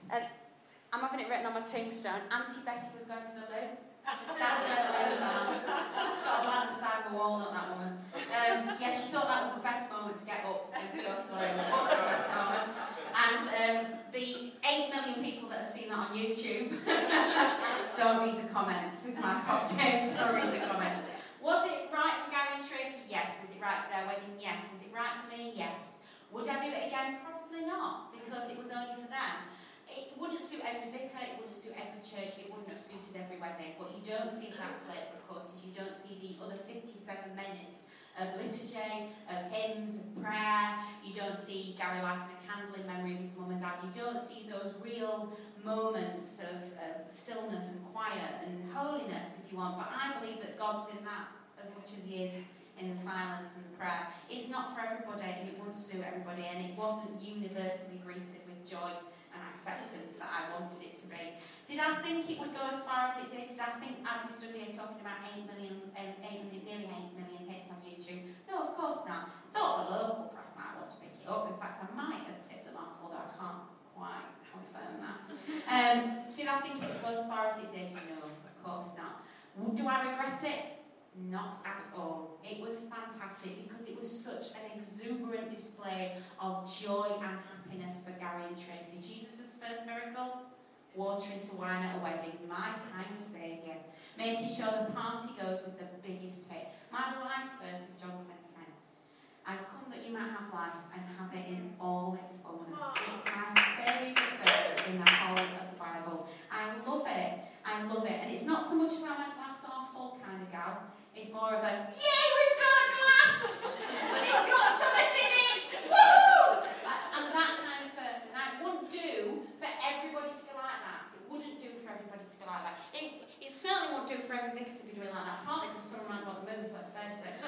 I'm having it written on my tombstone. Auntie Betty was going to the loo. That's where the loo's are. She's got a bladder the size of a walnut, that woman. Yeah, she thought that was the best moment to get up and to go to the loo. It was the best moment. And the 8 million people that have seen that on YouTube don't read the comments. This is my top 10. Don't read the comments. Was it right for Gary and Tracy? Yes. Was it right for their wedding? Yes. Was it right for me? Yes. Would I do it again? Probably not, because it was only for them. It wouldn't suit every vicar, it wouldn't suit every church, it wouldn't have suited every wedding. What you don't see in that clip, of course, is you don't see the other 57 minutes of liturgy, of hymns, of prayer. You don't see Gary lighting a candle in memory of his mum and dad. You don't see those real moments of stillness and quiet and holiness, if you want. But I believe that God's in that as much as he is in the silence and the prayer. It's not for everybody, and it wouldn't suit everybody, and it wasn't universally greeted with joy and acceptance that I wanted it to be. Did I think it would go as far as it did? Did I think I'd be stood here talking about 8 million, nearly 8 million hits on YouTube? No, of course not. I thought the local press might want to pick it up. In fact, I might have tipped them off, although I can't quite confirm that. Did I think it would go as far as it did? No, of course not. Do I regret it? Not at all. It was fantastic because it was such an exuberant display of joy and happiness for Gary and Tracy. Jesus' first miracle, water into wine at a wedding, my kind of saviour, making sure the party goes with the biggest hit. My life verse is John 10:10. I've come that you might have life and have it in all its fullness. It's my favourite verse in the whole of the Bible. I love it. I love it. And it's not so much as I'm a glass half full kind of gal. It's more of a, yay, we've got a glass! And it's got something in it! Woohoo! I'm that kind of person. Now, it wouldn't do for everybody to be like that. It wouldn't do for everybody to be like that. It certainly wouldn't do for every vicar to be doing like that, partly because someone might want the moves, let's face it.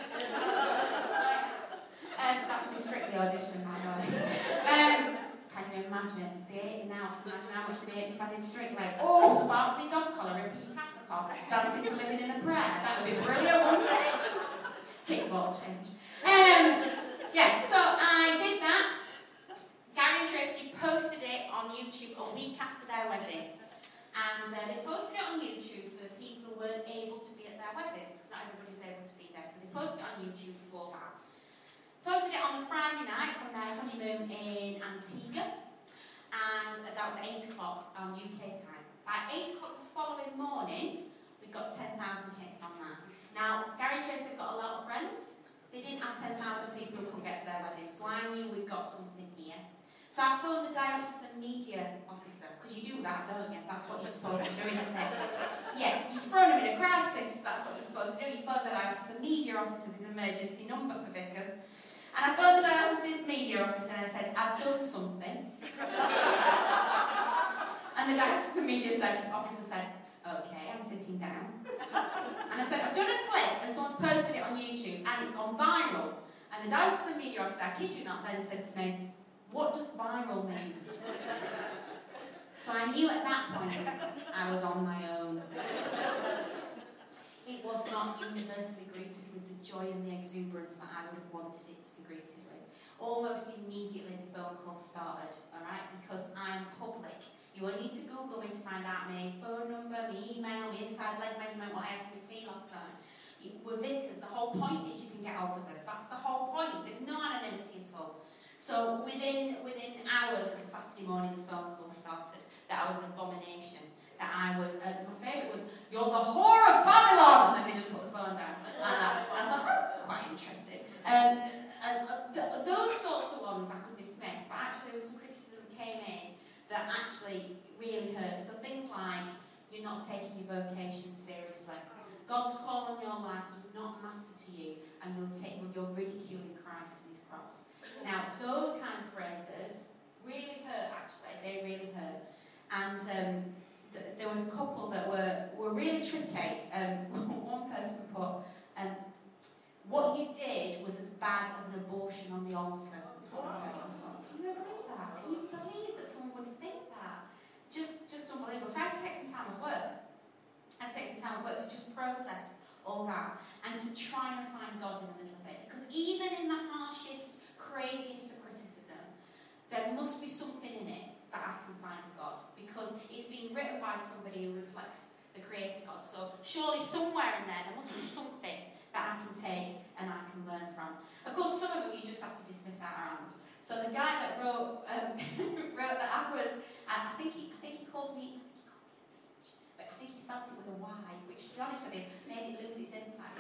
That's me strictly audition, by the way. Can you imagine? They ate me now. Can you imagine how much they ate me if I did Strictly? Oh, sparkly dog collar, repeat Kasakov, dancing to Living in a Prayer. That would be brilliant, wouldn't it? Kickball change. Yeah, so I did that. Gary and Tracy posted it on YouTube a week after their wedding. And they posted it on YouTube for the people who weren't able to be at their wedding, because not everybody was able to be there. So they posted it on YouTube before that. Posted it on the Friday night from their honeymoon in Antigua, and that was 8 o'clock on UK time. By 8 o'clock the following morning, we got 10,000 hits on that. Now, Gary and Tracy have got a lot of friends. They didn't have 10,000 people who could get to their wedding, so I knew we'd got something here. So I phoned the diocesan media officer, because you do that, don't you? That's what you're supposed to do, isn't it? Yeah, you've thrown them in a crisis, that's what you're supposed to do. You phone the diocesan media officer, there's an emergency number for vicars. And I phoned the diocesan media officer and I said, I've done something. And the diocesan media officer said, okay, I'm sitting down. And I said, I've done a clip and someone's posted it on YouTube and it's gone viral. And the diocesan media officer, I kid you not, then said to me, what does viral mean? So I knew at that point I was on my own. It was not universally greeted with the joy and the exuberance that I would have wanted it to be greeted with. Almost immediately the phone call started, alright, because I'm public. You only need to Google me to find out my phone number, my email, my inside leg measurement, what I had for my tea last night. We're vicars, the whole point is you can get hold of us. That's the whole point. There's no anonymity at all. So within hours of the Saturday morning the phone call started, that I was an abomination. That I was, my favourite was, you're the whore of Babylon! And then they just put the phone down. And I thought, that's quite interesting. Those sorts of ones I could dismiss, but actually there was some criticism that came in that actually really hurt. So things like, you're not taking your vocation seriously. God's call on your life does not matter to you, and you're ridiculing Christ and his cross. Now, those kind of phrases really hurt, actually. They really hurt. And there was a couple that were really tricky. One person put, what you did was as bad as an abortion on the altar. Was what one person thought. Can you believe that? Can you believe that someone would think that? Just unbelievable. So I had to take some time off work. I had to take some time off work to just process all that and to try and find God in the middle of it. Because even in the harshest, craziest of criticism, there must be something in it that I can find of God. Christ somebody who reflects the Creator God. So surely somewhere in there must be something that I can take and I can learn from. Of course, some of them you just have to dismiss out of hand. So the guy that wrote wrote that I was, I think he called me a bitch, but I think he spelled it with a Y, which, to be honest with you, made it lose its impact.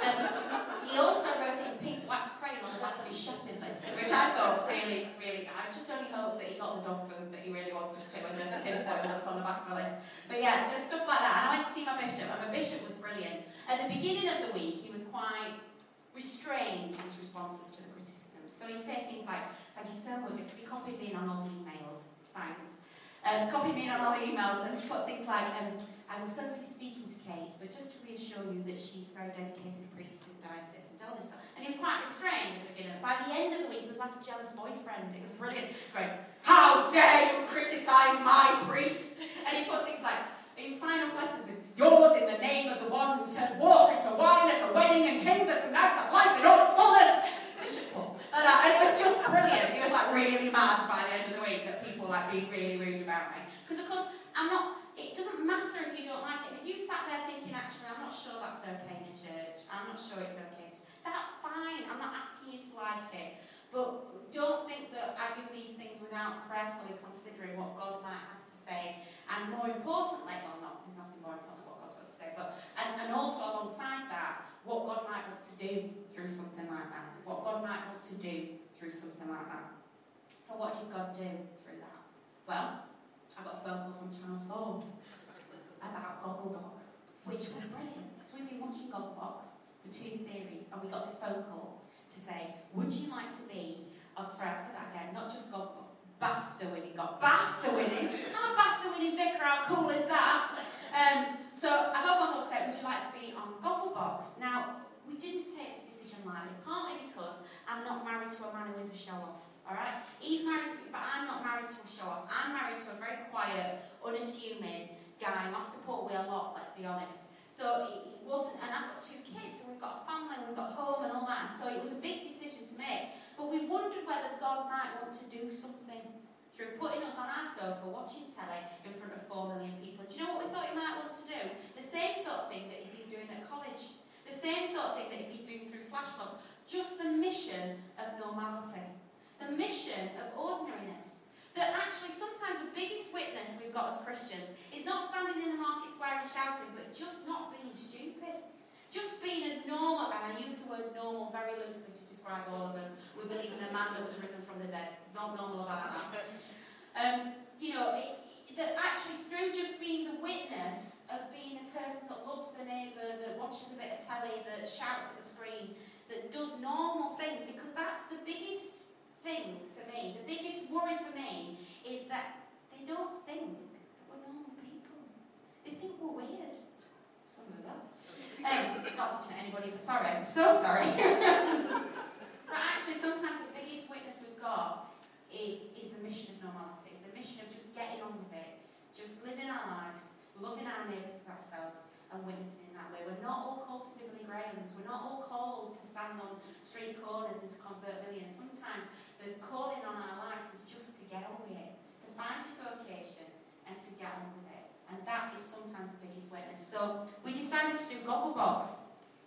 He also wrote it in pink wax crayon on the back of his shopping list, which I thought really, I just only hope that he got the dog food that he really wanted to, and the tinfoil that was on the back of the list. But yeah, there's stuff like that. And I went to see my bishop, and my bishop was brilliant. At the beginning of the week, he was quite restrained in his responses to the criticism. So he'd say things like, "Thank you so much," because he copied me in on all the emails. Thanks. Copied me in on all the emails and put things like, "I will certainly be speaking to Kate, but just to reassure you that she's a very dedicated priest in the diocese," and all this stuff. And he was quite restrained at the beginning. By the end of the week, he was like a jealous boyfriend. It was brilliant. He was going, "How dare you criticise my priest?" And he put things like, he signed off letters with, "Yours in the name of the one who turned water into wine at a wedding and gave it out of life in all its fullness." Bishop Paul. And it was just brilliant. He was like really mad by the end of the week that people were like being really rude about me. Because of course, it doesn't matter if you don't like it. If you sat there thinking, actually, I'm not sure that's okay in a church, I'm not sure it's okay to, that's fine. I'm not asking you to like it. But don't think that I do these things without prayerfully considering what God might have to say. And more importantly, there's nothing more important than what God's got to say, but and also alongside that, what God might want to do through something like that. What God might want to do through something like that. So what did God do through that? Well, I got a phone call from Channel 4 about Gogglebox, which was brilliant. So we've been watching Gogglebox for 2 series, and we got this phone call to say, "Would you like to be," I'll say that again, not just Gogglebox, BAFTA winning. Got BAFTA winning. I'm a BAFTA winning vicar, how cool is that? So I got a phone call to say, "Would you like to be on Gogglebox?" Now, we didn't take this decision lightly, partly because I'm not married to a man who is a show-off, alright? He's married to me, but I'm not married to a show-off. I'm married to a very quiet, unassuming guy who has to put away a lot, let's be honest. So it wasn't, and I've got 2 kids, and we've got a family, and we've got home and all that, and so it was a big decision to make. But we wondered whether God might want to do something through putting us on our sofa, watching telly in front of 4 million people. Do you know what we thought he might want to do? The same sort of thing that he'd been doing at college. The same sort of thing that he'd been doing through flash mobs. Just the mission of normality. The mission of ordinariness. That actually sometimes the biggest witness we've got as Christians is not standing in the market square and shouting, but just not being stupid. Just being as normal, and I use the word normal very loosely to describe all of us. We believe in a man that was risen from the dead. It's not normal about that. That actually through just being the witness of being a person that loves the neighbour, that watches a bit of telly, that shouts at the screen, that does normal things, because that's the biggest thing for me. The biggest worry for me is that they don't think that we're normal people. They think we're weird. Some of us are. It's not looking at anybody, but sorry. I'm so sorry. But actually, sometimes the biggest witness we've got is the mission of normality. It's the mission of just getting on with it. Just living our lives, loving our neighbours as ourselves, and witnessing in that way. We're not all called to be Billy Grahams. We're not all called to stand on street corners and to convert millions. Sometimes the calling on our lives is just to get on with it, to find your vocation and to get on with it. And that is sometimes the biggest witness. So we decided to do Gogglebox.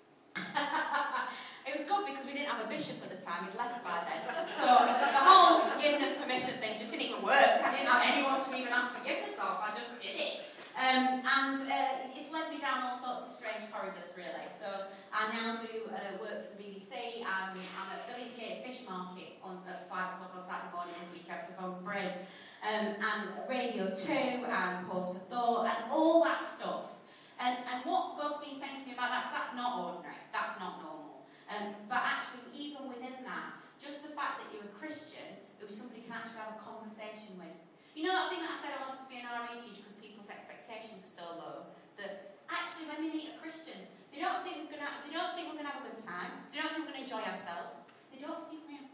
It was good because we didn't have a bishop at the time, he'd left by then. So the whole forgiveness permission thing just didn't even work. I didn't have anyone to even ask forgiveness of, I just did it. And it's led me down all sorts of strange corridors, really. So I now do work for the BBC. I'm at Billy's Gate Fish Market at 5 o'clock on Saturday morning this weekend for Songs of Praise. And Radio 2 and Pause for Thought and all that stuff. And what God's been saying to me about that, because that's not ordinary, that's not normal. But actually, even within that, just the fact that you're a Christian who somebody can actually have a conversation with. You know that thing that I said I wanted to be an RE teacher because people's expectations are so low, that actually when they meet a Christian, they don't think we're gonna have a good time. They don't think we're gonna enjoy ourselves. They don't think we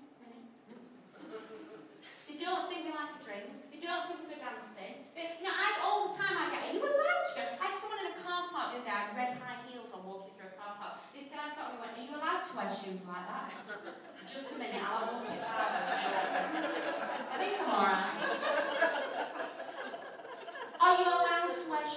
like a drink. They don't think we go dancing. All the time I get, "Are you allowed to?" I had someone in a car park the other day, I had red high heels on walking through a car park. This guy stopped me and went, "Are you allowed to wear shoes like that?" Just a minute, I'll have a look at that. I think I'm alright. Are you allowed to wear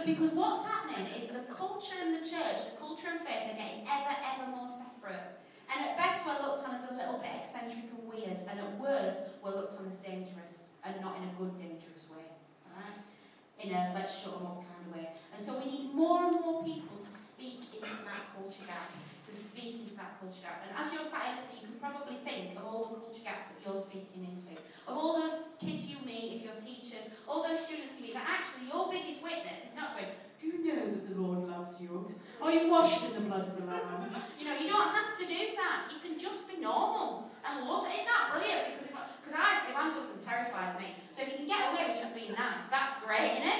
because what's happening is the culture in the church, the culture and faith, are getting ever more separate. And at best we're looked on as a little bit eccentric and weird, and at worst we're looked on as dangerous, and not in a good dangerous way. Alright? In a let's shut them up kind of way. And so we need more and more people to speak into that culture gap. And as you're sat here listening, you can probably think of all the culture gaps that you're speaking into. Of all those kids you meet, if you're teachers, all those students you meet, that actually your biggest witness is not going, do you know that the Lord loves you? Are you washed in the blood of the Lamb? You don't have to do that. You can just be normal and love it. Isn't that brilliant? Because evangelism terrifies me. So if you can get away with just being nice, that's great, isn't it?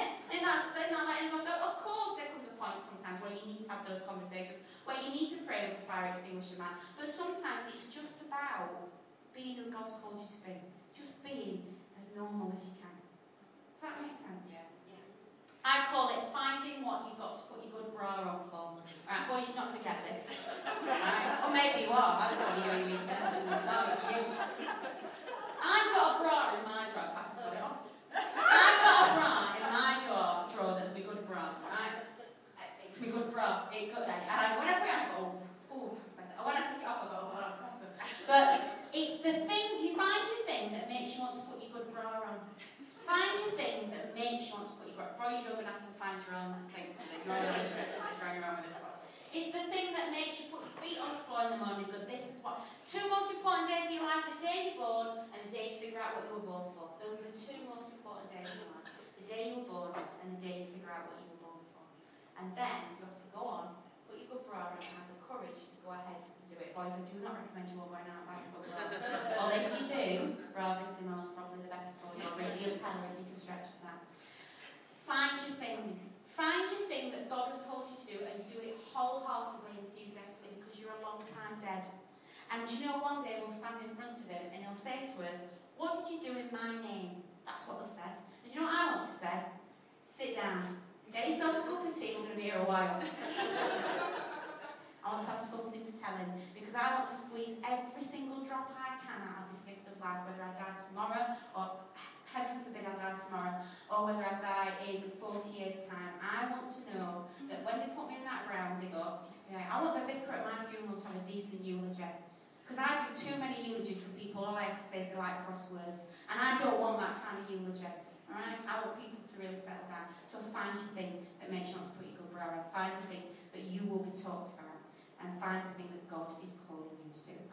Of course there comes a point sometimes where you need to have those conversations, where you need to pray with a fire extinguisher man. But sometimes it's just about being who God's called you to be. Just being as normal as you can. Does that make sense? Yeah. I call it finding what you've got to put your good bra on for. Right, boys, you're not going to get this. Right? Or maybe you are. I've got you every weekend, so I'm talking to you. I've got a bra in my drawer. In fact, I've got it on. I've got a bra in my drawer that's my good bra. Right? It's my good bra. When I put it on, I go, that's better. When I take it off, I go, that's better. But it's the thing, you find your thing that makes you want to put your good bra on. Find your thing that makes you want to put your good bra on. Boys, you're going to have to find your own thing for that. You're going around with this one. It's the thing that makes you put your feet on the floor in the morning and go, this is what. 2 most important days of your life, the day you're born and the day you figure out what you were born for. Those are the 2 most important days of your life. The day you were born and the day you figure out what you were born for. And then you have to go on, put your good bra on and have the courage to go ahead and do it. Boys, I do not recommend you all going out buying a good bra. Although if you do, bravissimo is probably the best for you. Or maybe a pen if you can stretch to that. Find your thing. Find your thing that God has called you to do and do it wholeheartedly, enthusiastically, because you're a long time dead. And one day we'll stand in front of him and he'll say to us, what did you do in my name? That's what he'll say. And you know what I want to say? Sit down. Get yourself a cup of tea, we're going to be here a while. I want to have something to tell him, because I want to squeeze every single drop I can out of this gift of life, whether I die tomorrow, or heaven forbid I die tomorrow, or whether I die in 40 years' time. I want to know that when they put me in that ground, they go, I want the vicar at my funeral to have a decent eulogy. Because I do too many eulogies for people, all I have to say is they like crosswords. And I don't want that kind of eulogy. Alright? I want people to really settle down. So find your thing that makes you want to put your good bra on. Find the thing that you will be talked about. And find the thing that God is calling you to do.